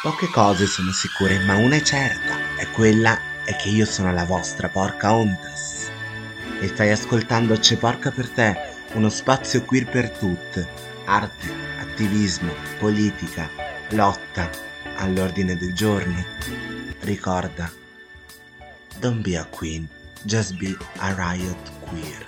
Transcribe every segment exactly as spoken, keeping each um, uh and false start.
Poche cose sono sicure, ma una è certa, e quella è che io sono la vostra Porcaontas. E stai ascoltando C'è Porca per te, uno spazio queer per tutte. Arte, attivismo, politica, lotta, all'ordine del giorno. Ricorda, don't be a queen, just be a riot queer.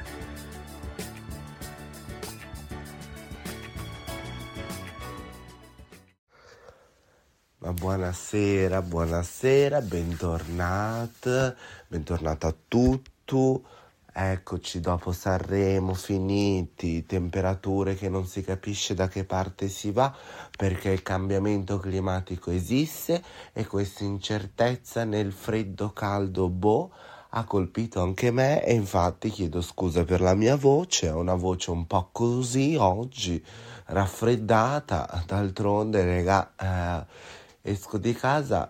Ma buonasera, buonasera, bentornata, bentornata a tutti. Eccoci dopo Sanremo, finiti, temperature che non si capisce da che parte si va perché il cambiamento climatico esiste e questa incertezza nel freddo caldo boh ha colpito anche me e infatti chiedo scusa per la mia voce, ho una voce un po' così oggi, raffreddata, d'altronde regà, eh, esco di casa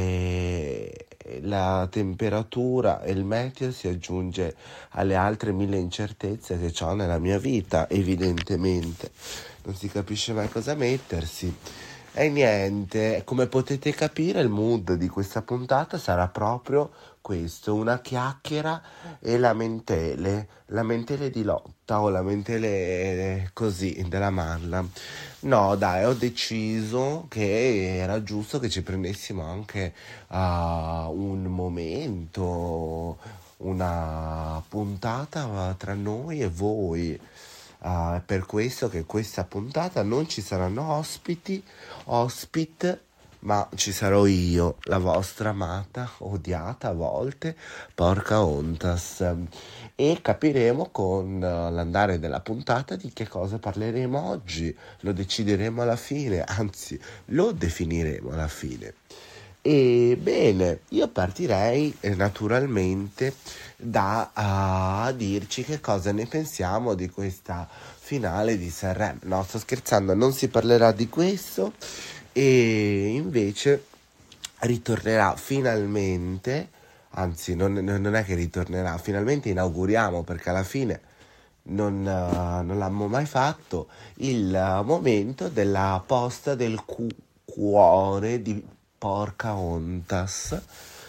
e la temperatura e il meteo si aggiunge alle altre mille incertezze che ho nella mia vita, evidentemente. Non si capisce mai cosa mettersi. E niente, come potete capire il mood di questa puntata sarà proprio questo, una chiacchiera e lamentele, lamentele di lotta o lamentele così della malla. No dai, ho deciso che era giusto che ci prendessimo anche uh, un momento, una puntata tra noi e voi. Uh, è per questo che questa puntata non ci saranno ospiti, ospite, ma ci sarò io, la vostra amata, odiata a volte, Porcaontas. E capiremo con uh, l'andare della puntata di che cosa parleremo oggi. Lo decideremo alla fine, anzi, lo definiremo alla fine. E bene, io partirei eh, naturalmente da uh, dirci che cosa ne pensiamo di questa finale di Sanremo. No, sto scherzando, non si parlerà di questo e invece ritornerà finalmente, anzi non, non è che ritornerà, finalmente inauguriamo perché alla fine non, uh, non l'abbiamo mai fatto, il uh, momento della posta del cu- cuore di Porcaontas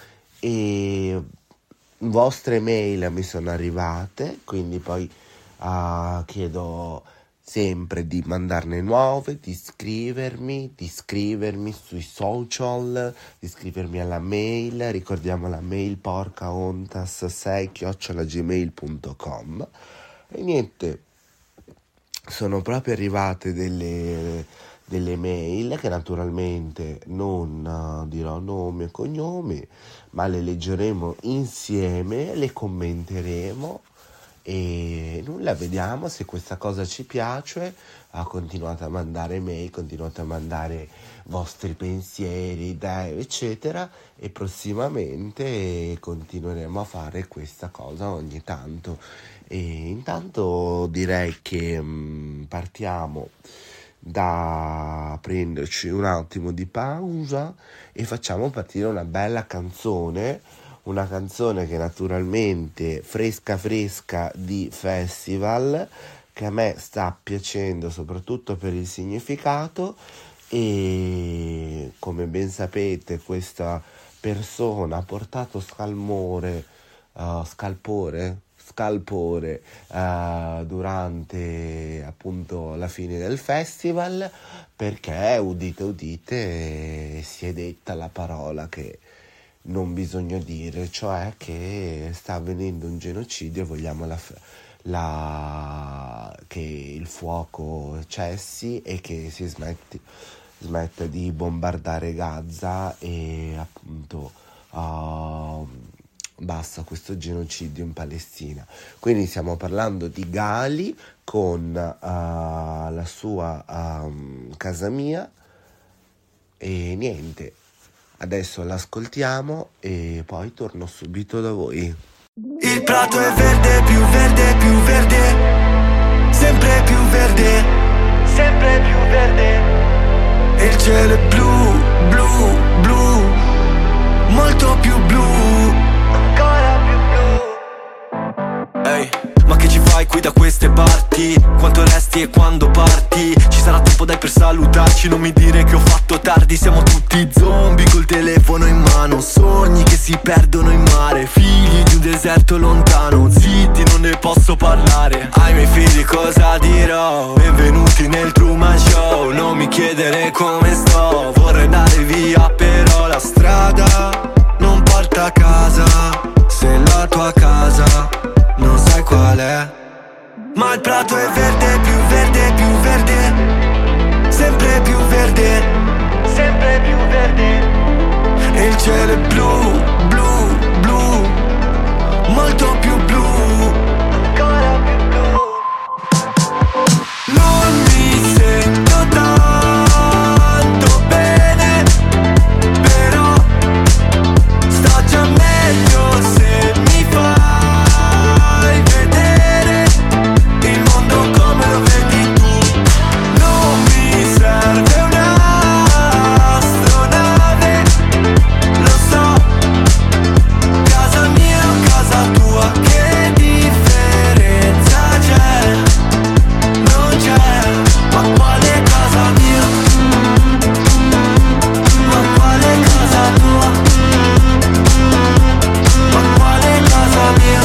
e vostre mail mi sono arrivate, quindi poi uh, chiedo sempre di mandarne nuove, di scrivermi, di scrivermi sui social, di scrivermi alla mail, ricordiamo la mail porcaontas sei chiocciola gmail punto com e niente, sono proprio arrivate delle delle mail che naturalmente non uh, dirò nome e cognomi, ma le leggeremo insieme, le commenteremo e nulla, vediamo se questa cosa ci piace. Uh, continuate a mandare mail, continuate a mandare vostri pensieri, idee eccetera e prossimamente continueremo a fare questa cosa ogni tanto. E intanto direi che um, partiamo da prenderci un attimo di pausa e facciamo partire una bella canzone, una canzone che naturalmente fresca fresca di festival, che a me sta piacendo soprattutto per il significato e come ben sapete questa persona ha portato scalmore, uh, scalpore scalpore uh, durante appunto la fine del festival perché udite udite si è detta la parola che non bisogna dire, cioè che sta avvenendo un genocidio e vogliamo la, la, che il fuoco cessi e che si smetti, smetta di bombardare Gaza e appunto uh, basta questo genocidio in Palestina. Quindi stiamo parlando di Gali con uh, la sua um, Casa Mia e niente, adesso l'ascoltiamo e poi torno subito da voi. Il prato è verde, più verde, più verde, sempre più verde, sempre più verde, e il cielo è blu, blu, blu, molto più blu, ancora più blu. Ehi, hey, ma che ci fai qui da queste parti? Quanto resta resti e quando parti ci sarà tempo dai per salutarci. Non mi dire che ho fatto tardi, siamo tutti zombie col telefono in mano, sogni che si perdono in mare, figli di un deserto lontano, zitti non ne posso parlare. Ai miei figli cosa dirò? Benvenuti nel Truman Show, non mi chiedere come sto, vorrei andare via però la strada non porta a casa, se la tua casa non sai qual è. Ma il prato è verde, più verde, più verde, sempre più verde, sempre più verde. E il cielo è blu, blu, blu, molto più blu, ancora più blu. Non mi sento tanto bene, però sto già meglio se mi fai vedere il mondo come lo vedi tu. Non mi serve un'astronave, lo so, casa mia o casa tua, che differenza c'è? Non c'è, ma quale casa mia? Ma quale casa tua? Ma quale casa mia?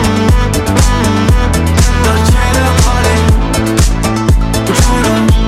Non ce ne vale, giuro.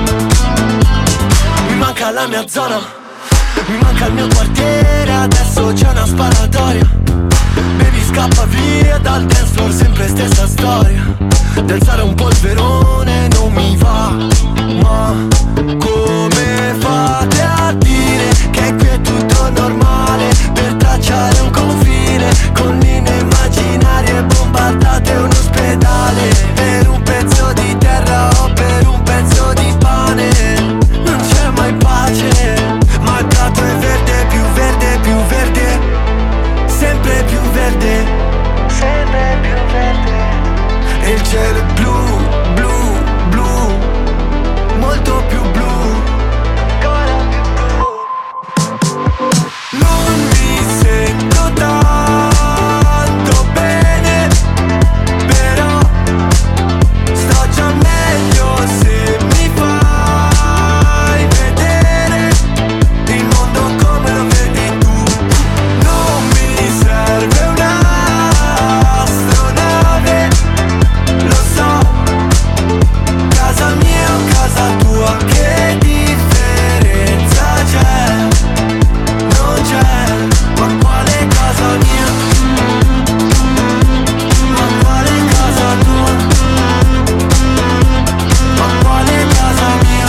Mi manca la mia zona, mi manca il mio quartiere, adesso c'è una sparatoria. Baby scappa via dal dance floor, sempre stessa storia. Di alzare un polverone non mi va, ma come fate a dire che qui è tutto normale? Per tracciare un confine con linee immaginarie, bombardate un ospedale per un pezzo di terra o per un pezzo di pane. Non c'è mai pace, ma il prato è verde, più verde, più verde, sempre più verde, sempre più verde. E il cielo è blu, blu, blu, molto più blu, ancora più blu. Non mi sento tanto bene, però sto già meglio se mi fai vedere il mondo come lo vedi tu. Non mi serve un'astronave, lo so, casa mia o casa tua, che differenza c'è? Non c'è, ma quale casa mia? Ma quale casa tua? Ma quale casa mia?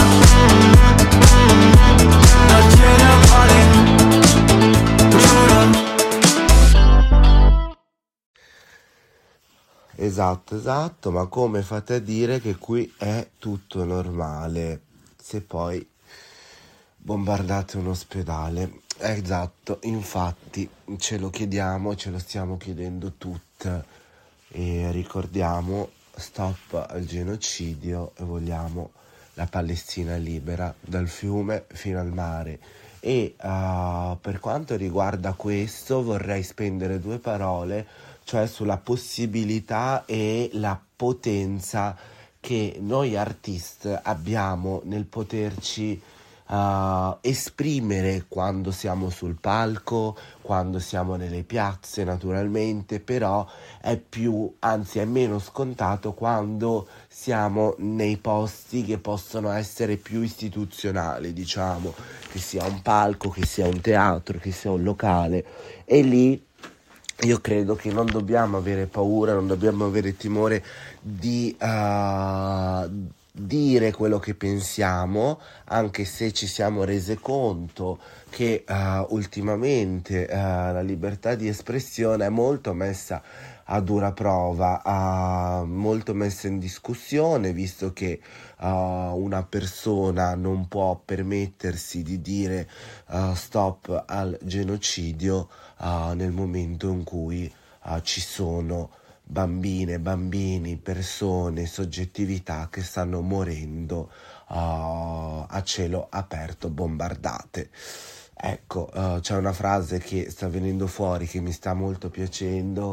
Non ce ne vale, giuro. Esatto, esatto, ma come fate a dire che qui è tutto normale se poi bombardate un ospedale? Esatto, infatti ce lo chiediamo, ce lo stiamo chiedendo tutte e ricordiamo stop al genocidio e vogliamo la Palestina libera dal fiume fino al mare. E uh, per quanto riguarda questo vorrei spendere due parole, cioè sulla possibilità e la potenza che noi artisti abbiamo nel poterci uh, esprimere quando siamo sul palco, quando siamo nelle piazze naturalmente, però è più, anzi è meno scontato quando siamo nei posti che possono essere più istituzionali, diciamo, che sia un palco, che sia un teatro, che sia un locale, e lì io credo che non dobbiamo avere paura, non dobbiamo avere timore di uh, dire quello che pensiamo, anche se ci siamo resi conto che uh, ultimamente uh, la libertà di espressione è molto messa a dura prova, uh, molto messa in discussione, visto che uh, una persona non può permettersi di dire uh, stop al genocidio uh, nel momento in cui uh, ci sono bambine, bambini, persone, soggettività che stanno morendo uh, a cielo aperto, bombardate. Ecco, uh, c'è una frase che sta venendo fuori che mi sta molto piacendo,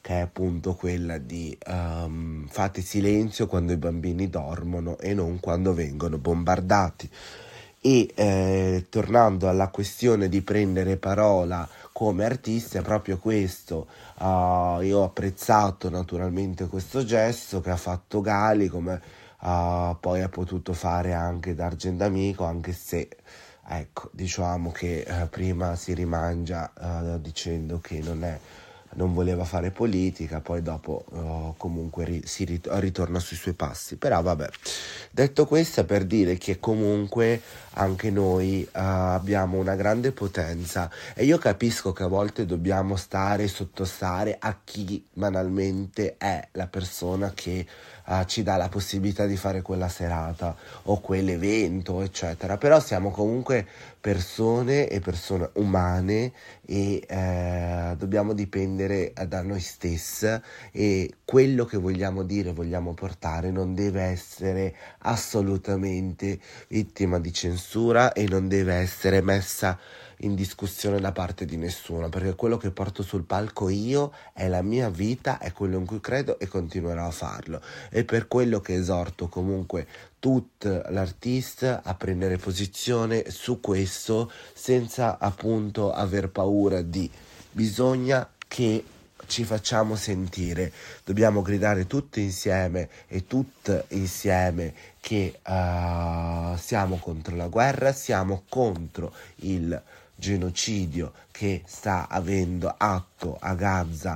che è appunto quella di um, fate silenzio quando i bambini dormono e non quando vengono bombardati. E eh, tornando alla questione di prendere parola come artista, è proprio questo. Uh, io ho apprezzato naturalmente questo gesto che ha fatto Gali, come uh, poi ha potuto fare anche D'Argent Amico, anche se ecco, diciamo che uh, prima si rimangia uh, dicendo che non è non voleva fare politica, poi dopo uh, comunque ri- si rit- ritorna sui suoi passi. Però vabbè, detto questo, è per dire che comunque anche noi uh, abbiamo una grande potenza, e io capisco che a volte dobbiamo stare sottostare a chi banalmente è la persona che uh, ci dà la possibilità di fare quella serata o quell'evento, eccetera. Però siamo comunque persone e persone umane, e eh, dobbiamo dipendere da noi stesse, e quello che vogliamo dire, vogliamo portare, non deve essere assolutamente vittima di censura e non deve essere messa in discussione da parte di nessuno, perché quello che porto sul palco io è la mia vita, è quello in cui credo e continuerò a farlo, e per quello che esorto comunque tutto l'artista a prendere posizione su questo, senza appunto aver paura di bisogna che ci facciamo sentire, dobbiamo gridare tutti insieme e tutte insieme che uh, siamo contro la guerra, siamo contro il genocidio che sta avendo atto a Gaza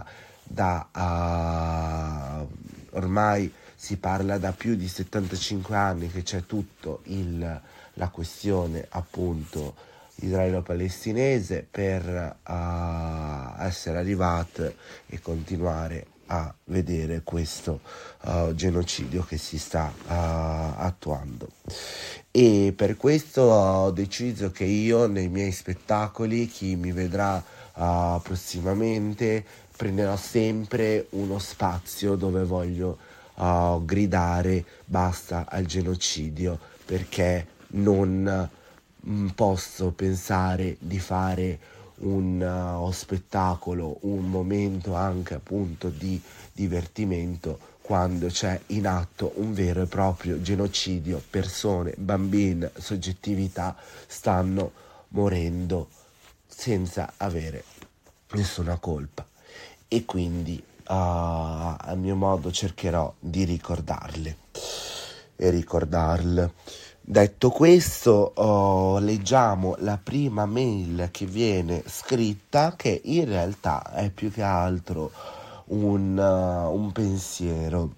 da uh, ormai si parla da più di settantacinque anni, che c'è tutto il, la questione appunto israelo-palestinese, per uh, essere arrivate e continuare a vedere questo uh, genocidio che si sta uh, attuando. E per questo ho deciso che io nei miei spettacoli, chi mi vedrà uh, prossimamente, prenderò sempre uno spazio dove voglio uh, gridare basta al genocidio, perché non mh, posso pensare di fare un uh, spettacolo, un momento anche appunto di divertimento, quando c'è in atto un vero e proprio genocidio, persone, bambini, soggettività stanno morendo senza avere nessuna colpa, e quindi uh, a mio modo cercherò di ricordarle e ricordarle. Detto questo, oh, leggiamo la prima mail che viene scritta, che in realtà è più che altro un, uh, un pensiero.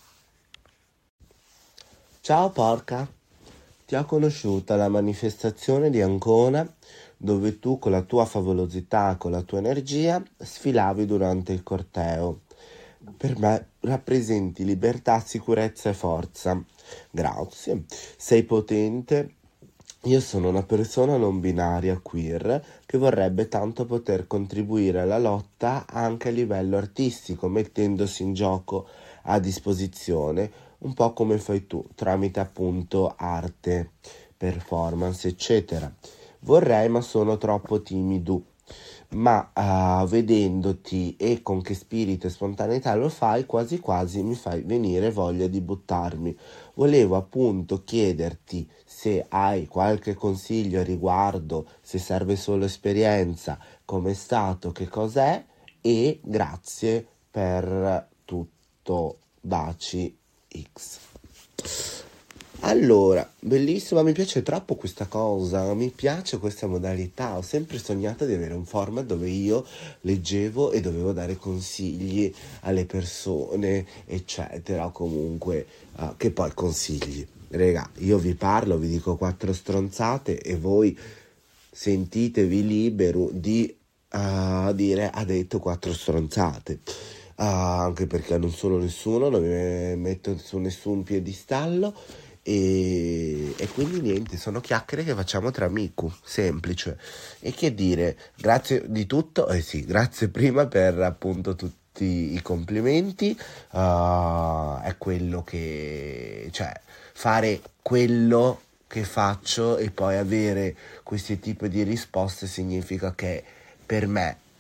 Ciao porca, ti ho conosciuta alla manifestazione di Ancona, dove tu con la tua favolosità, con la tua energia, sfilavi durante il corteo. Per me rappresenti libertà, sicurezza e forza. Grazie, sei potente. Io sono una persona non binaria queer che vorrebbe tanto poter contribuire alla lotta anche a livello artistico, mettendosi in gioco a disposizione, un po' come fai tu, tramite appunto arte, performance, eccetera. Vorrei, ma sono troppo timido. Ma uh, vedendoti e con che spirito e spontaneità lo fai, quasi quasi mi fai venire voglia di buttarmi. Volevo appunto chiederti se hai qualche consiglio a riguardo, se serve solo esperienza, com'è stato, che cos'è, e grazie per tutto. Baci X. Allora, bellissima, mi piace troppo questa cosa, mi piace questa modalità. Ho sempre sognato di avere un format dove io leggevo e dovevo dare consigli alle persone, eccetera, comunque, uh, che poi consigli. Raga, io vi parlo, vi dico quattro stronzate e voi sentitevi libero di uh, dire ha detto quattro stronzate. Uh, anche perché non sono nessuno, non mi metto su nessun piedistallo. E, e quindi niente, sono chiacchiere che facciamo tra amici, semplice. E che dire, grazie di tutto, eh sì, grazie prima per appunto tutti i complimenti, uh, è quello che, cioè, fare quello che faccio e poi avere questi tipi di risposte significa che per me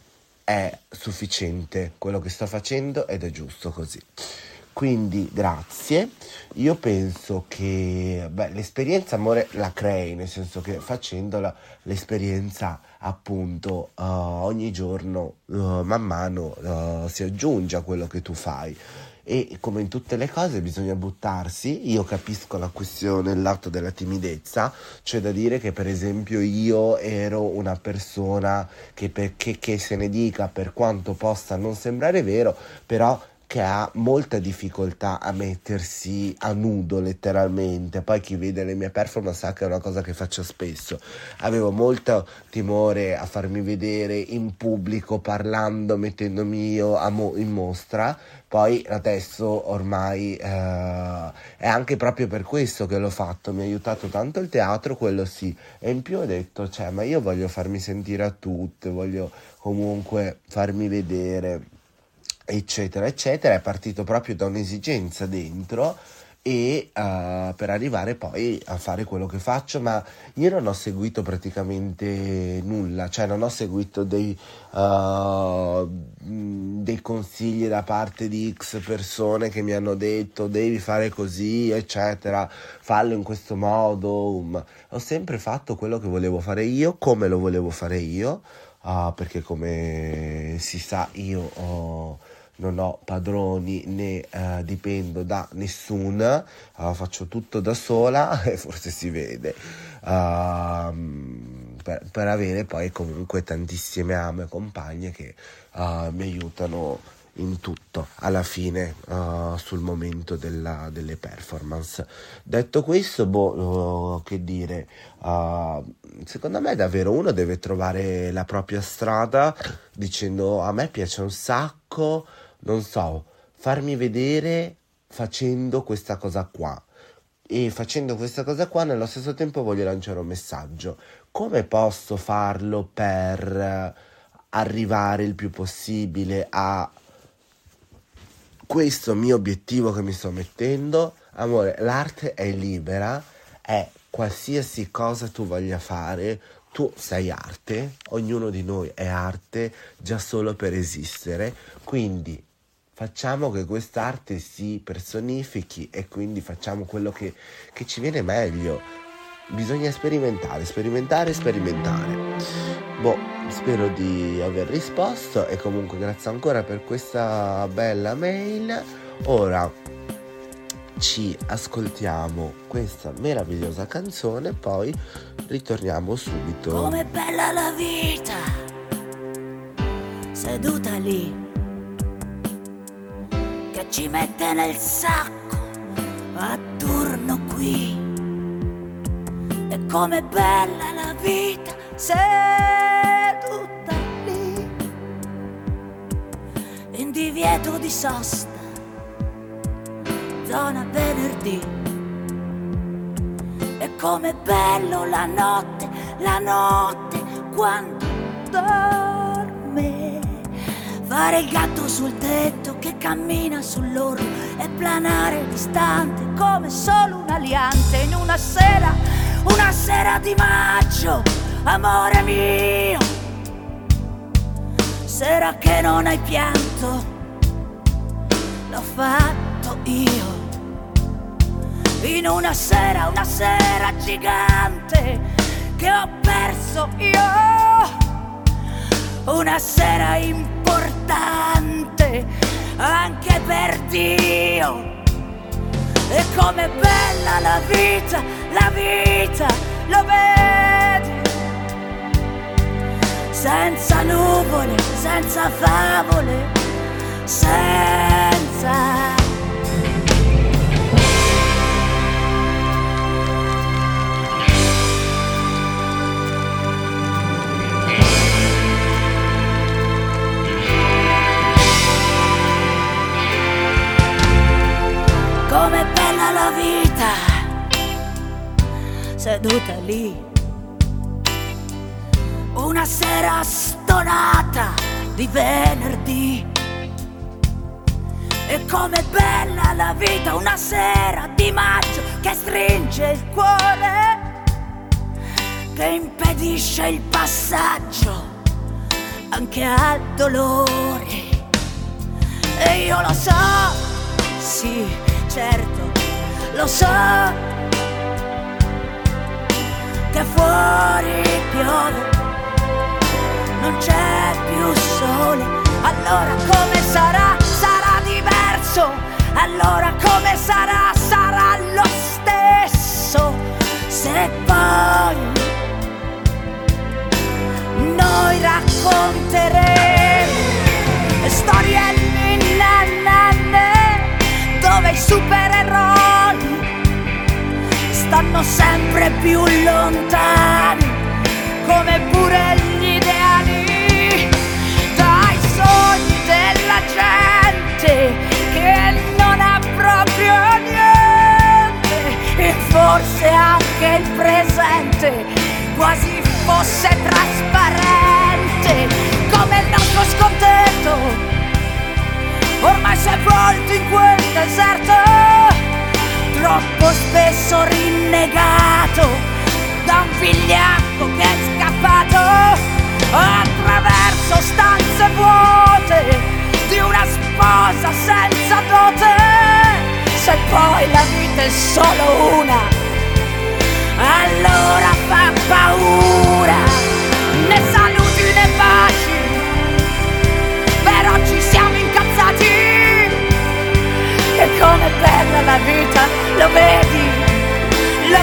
è sufficiente quello che sto facendo ed è giusto così. Quindi grazie. Io penso che beh, l'esperienza, amore, la crei, nel senso che facendola l'esperienza appunto uh, ogni giorno uh, man mano uh, si aggiunge a quello che tu fai. E come in tutte le cose bisogna buttarsi. Io capisco la questione, il lato della timidezza, c'è da dire che per esempio io ero una persona che, perché, che se ne dica, per quanto possa non sembrare vero, però che ha molta difficoltà a mettersi a nudo letteralmente. Poi chi vede le mie performance sa che è una cosa che faccio spesso. Avevo molto timore a farmi vedere in pubblico, parlando, mettendomi io a mo- in mostra. Poi adesso ormai eh, è anche proprio per questo che l'ho fatto, mi ha aiutato tanto il teatro, quello sì, e in più ho detto, cioè, ma io voglio farmi sentire a tutte, voglio comunque farmi vedere, eccetera eccetera. È partito proprio da un'esigenza dentro e uh, per arrivare poi a fare quello che faccio. Ma io non ho seguito praticamente nulla, cioè non ho seguito dei uh, dei consigli da parte di X persone che mi hanno detto devi fare così, eccetera, fallo in questo modo. Ma ho sempre fatto quello che volevo fare io, come lo volevo fare io, uh, perché come si sa io ho non ho padroni né uh, dipendo da nessuno, uh, faccio tutto da sola e forse si vede, uh, per, per avere poi comunque tantissime ame compagne che uh, mi aiutano in tutto alla fine uh, sul momento della, delle performance. Detto questo, boh, uh, che dire, uh, secondo me davvero uno deve trovare la propria strada dicendo a me piace un sacco, non so, farmi vedere facendo questa cosa qua, e facendo questa cosa qua nello stesso tempo voglio lanciare un messaggio. Come posso farlo per arrivare il più possibile a questo mio obiettivo che mi sto mettendo? Amore, l'arte è libera, è qualsiasi cosa tu voglia fare, tu sei arte, ognuno di noi è arte già solo per esistere, quindi facciamo che quest'arte si personifichi e quindi facciamo quello che, che ci viene meglio. Bisogna sperimentare, sperimentare, sperimentare. Boh, spero di aver risposto e comunque grazie ancora per questa bella mail. Ora ci ascoltiamo questa meravigliosa canzone, poi ritorniamo subito. Com'è bella la vita, seduta lì, che ci mette nel sacco attorno qui. E com'è bella la vita, seduta lì, in divieto di sosta, zona venerdì. E com'è bello la notte, la notte quando dorme, fare il gatto sul tetto che cammina sull'orlo e planare distante come solo un aliante in una sera, una sera di maggio, amore mio, sera che non hai pianto, l'ho fatto io, in una sera, una sera gigante che ho perso io, una sera importante anche per Dio. E com'è bella la vita, la vita, lo vedi, senza nuvole, senza favole, senza... Com'è bella la vita, seduta lì, una sera stonata di venerdì. E com'è bella la vita, una sera di maggio che stringe il cuore, che impedisce il passaggio anche al dolore. E io lo so, sì, certo, lo so, che fuori piove, non c'è più sole. Allora come sarà? Sarà diverso. Allora come sarà? Sarà lo stesso. Se poi noi racconteremo storie ninanane, dove i supereroi stanno sempre più lontani, come pure gli ideali, dai sogni della gente che non ha proprio niente. E forse anche il presente quasi fosse trasparente, come il nostro scontento ormai sepolto in quel deserto, troppo spesso rinnegato da un vigliacco che è scappato attraverso stanze vuote di una sposa senza dote. Se poi la vita è solo una, allora fa paura. Né saluti né baci, però ci siamo incazzati. E com'è bella la vita, lo vedi, lo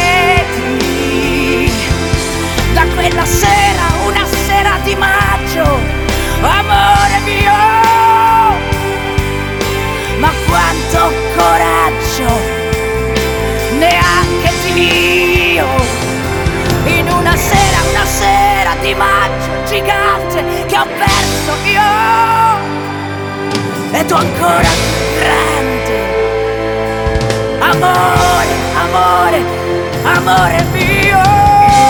vedi. Da quella sera, una sera di maggio, amore mio, ma quanto coraggio, neanche Dio. In una sera, una sera di maggio gigante che ho perso io, e tu ancora grande. Amore, amore, amore mio.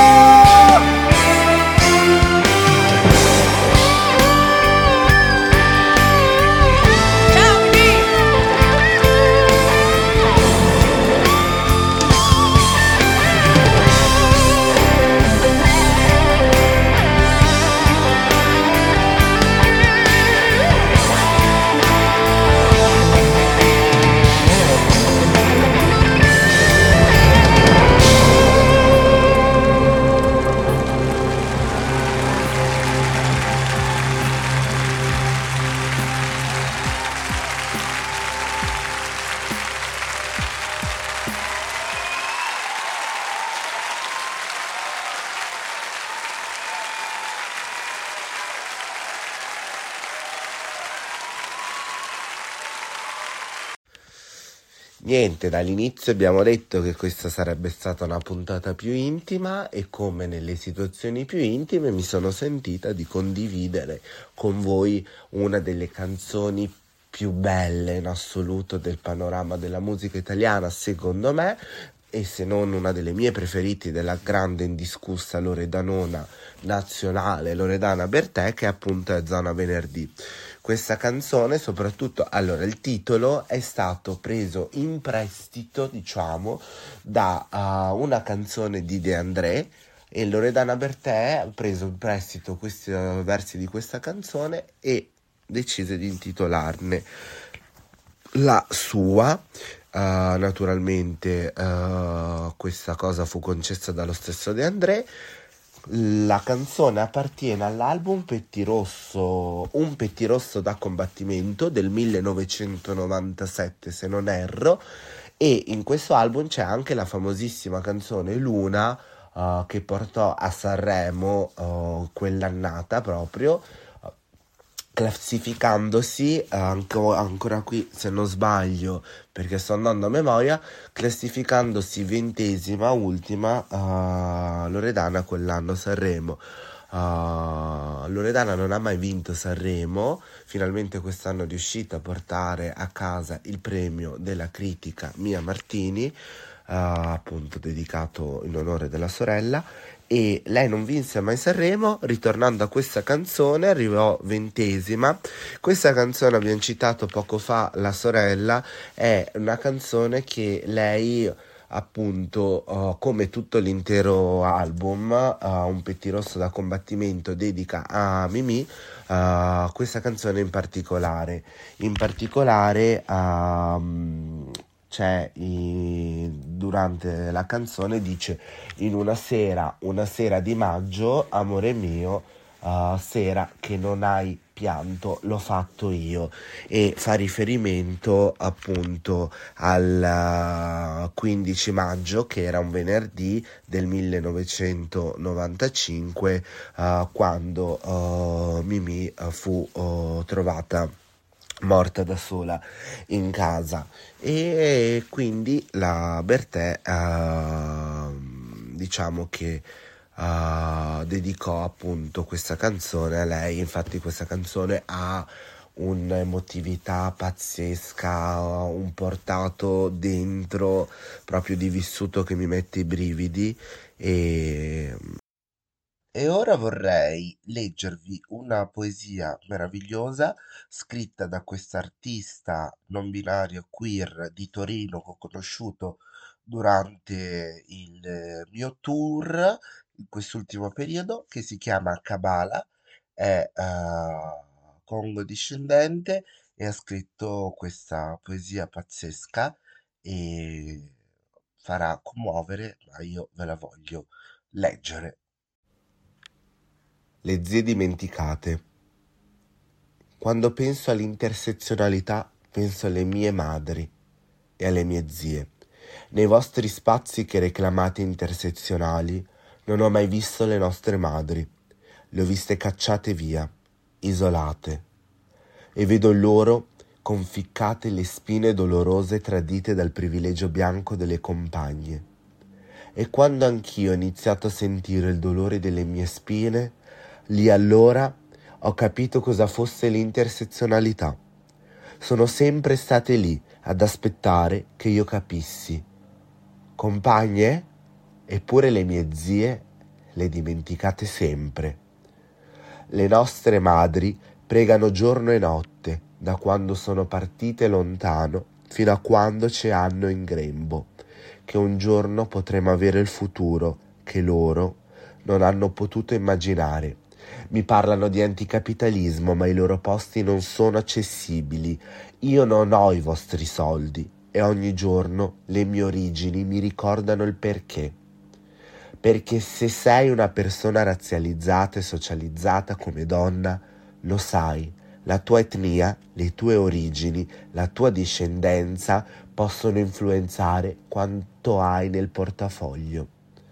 Niente, dall'inizio abbiamo detto che questa sarebbe stata una puntata più intima e come nelle situazioni più intime mi sono sentita di condividere con voi una delle canzoni più belle in assoluto del panorama della musica italiana, secondo me, e se non una delle mie preferite, della grande indiscussa loredanona nazionale Loredana Bertè, che appunto è Zona Venerdì. Questa canzone, soprattutto, allora il titolo è stato preso in prestito, diciamo, da uh, una canzone di De André, e Loredana Bertè ha preso in prestito questi uh, versi di questa canzone e decise di intitolarne la sua. Uh, naturalmente uh, questa cosa fu concessa dallo stesso De André. La canzone appartiene all'album Pettirosso, Un pettirosso da combattimento del millenovecentonovantasette, se non erro, e in questo album c'è anche la famosissima canzone Luna, uh, che portò a Sanremo uh, quell'annata proprio, uh, classificandosi, uh, anco, ancora qui se non sbaglio perché sto andando a memoria, classificandosi ventesima, ultima, uh, Loredana quell'anno Sanremo. Uh, Loredana non ha mai vinto Sanremo, finalmente quest'anno è riuscita a portare a casa il premio della critica Mia Martini, uh, appunto dedicato in onore della sorella, e lei non vinse mai Sanremo. Ritornando a questa canzone, arrivò ventesima. Questa canzone, abbiamo citato poco fa la sorella, è una canzone che lei appunto uh, come tutto l'intero album, uh, Un pettirosso da combattimento dedica a Mimì uh, questa canzone in particolare. In particolare um, c'è i, durante la canzone dice: in una sera, una sera di maggio, amore mio, uh, sera che non hai pianto, l'ho fatto io, e fa riferimento appunto al quindici maggio, che era un venerdì del millenovecentonovantacinque, uh, quando uh, Mimì uh, fu uh, trovata morta da sola in casa, e quindi la Bertè uh, diciamo che Uh, dedicò appunto questa canzone a lei. Infatti questa canzone ha un'emotività pazzesca, un portato dentro proprio di vissuto che mi mette i brividi, e E ora vorrei leggervi una poesia meravigliosa scritta da quest'artista non binario queer di Torino che ho conosciuto durante il eh, mio tour in quest'ultimo periodo, che si chiama Kabala, è eh, Congo discendente, e ha scritto questa poesia pazzesca e farà commuovere, ma io ve la voglio leggere. Le zie dimenticate. Quando penso all'intersezionalità, penso alle mie madri e alle mie zie. Nei vostri spazi che reclamate intersezionali, non ho mai visto le nostre madri. Le ho viste cacciate via, isolate. E vedo loro conficcate le spine dolorose tradite dal privilegio bianco delle compagne. E quando anch'io ho iniziato a sentire il dolore delle mie spine, lì allora ho capito cosa fosse l'intersezionalità. Sono sempre state lì ad aspettare che io capissi. Compagne? Eppure le mie zie le dimenticate sempre. Le nostre madri pregano giorno e notte, da quando sono partite lontano fino a quando ci hanno in grembo, che un giorno potremo avere il futuro che loro non hanno potuto immaginare. Mi parlano di anticapitalismo, ma i loro posti non sono accessibili. Io non ho i vostri soldi e ogni giorno le mie origini mi ricordano il perché. Perché se sei una persona razzializzata e socializzata come donna, lo sai, la tua etnia, le tue origini, la tua discendenza possono influenzare quanto hai nel portafoglio.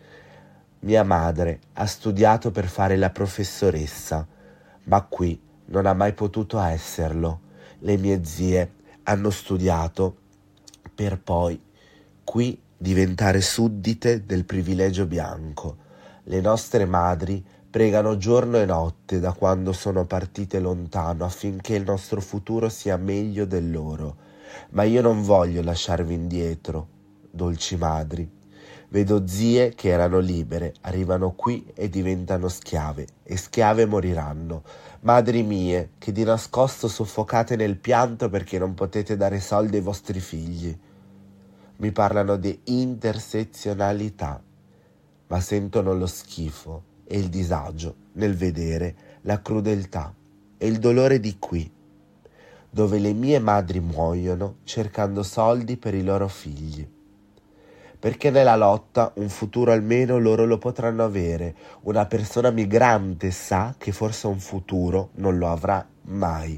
Mia madre ha studiato per fare la professoressa, ma qui non ha mai potuto esserlo. Le mie zie hanno studiato per poi qui diventare suddite del privilegio bianco. Le nostre madri pregano giorno e notte da quando sono partite lontano affinché il nostro futuro sia meglio del loro. Ma io non voglio lasciarvi indietro, dolci madri. Vedo zie che erano libere, arrivano qui e diventano schiave, e schiave moriranno. Madri mie, che di nascosto soffocate nel pianto perché non potete dare soldi ai vostri figli. Mi parlano di intersezionalità, ma sentono lo schifo e il disagio nel vedere la crudeltà e il dolore di qui, dove le mie madri muoiono cercando soldi per i loro figli. Perché nella lotta un futuro almeno loro lo potranno avere. Una persona migrante sa che forse un futuro non lo avrà mai.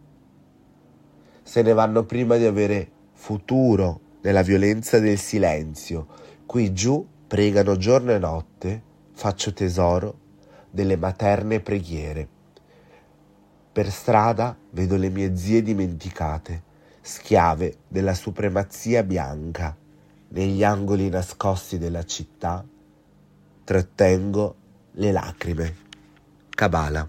Se ne vanno prima di avere futuro nella violenza del silenzio. Qui giù pregano giorno e notte, faccio tesoro delle materne preghiere. Per strada vedo le mie zie dimenticate, schiave della supremazia bianca. Negli angoli nascosti della città trattengo le lacrime. Kabala.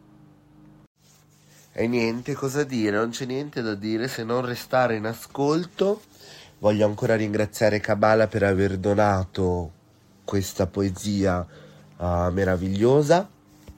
E niente, cosa dire? Non c'è niente da dire se non restare in ascolto. Voglio ancora ringraziare Kabala per aver donato questa poesia uh, meravigliosa,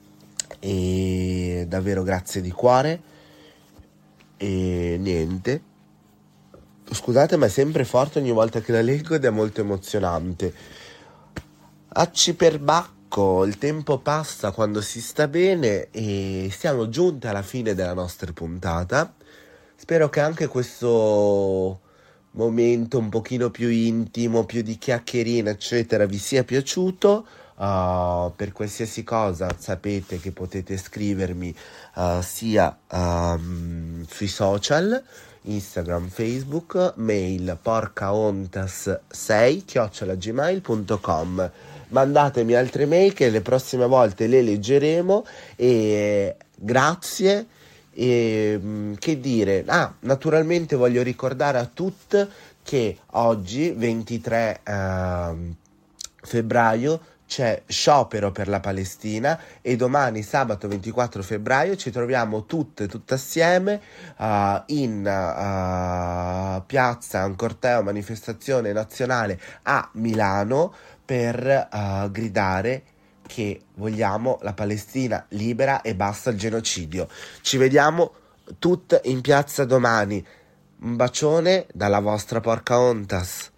e davvero grazie di cuore. E niente, scusate, ma è sempre forte ogni volta che la leggo ed è molto emozionante. Acci per bacco, il tempo passa quando si sta bene e siamo giunti alla fine della nostra puntata. Spero che anche questo momento un pochino più intimo, più di chiacchierina eccetera vi sia piaciuto. Uh, per qualsiasi cosa sapete che potete scrivermi uh, sia um, sui social, Instagram, Facebook, mail porcaontas sei chiocciola gmail punto com. Mandatemi altre mail che le prossime volte le leggeremo e grazie. E che dire, ah, naturalmente voglio ricordare a tutti che oggi ventitré uh, febbraio c'è sciopero per la Palestina e domani sabato ventiquattro febbraio ci troviamo tutte tutte assieme uh, in uh, piazza, un corteo, manifestazione nazionale a Milano per uh, gridare che vogliamo la Palestina libera e basta il genocidio. Ci vediamo tutte in piazza domani. Un bacione dalla vostra Porcaontas.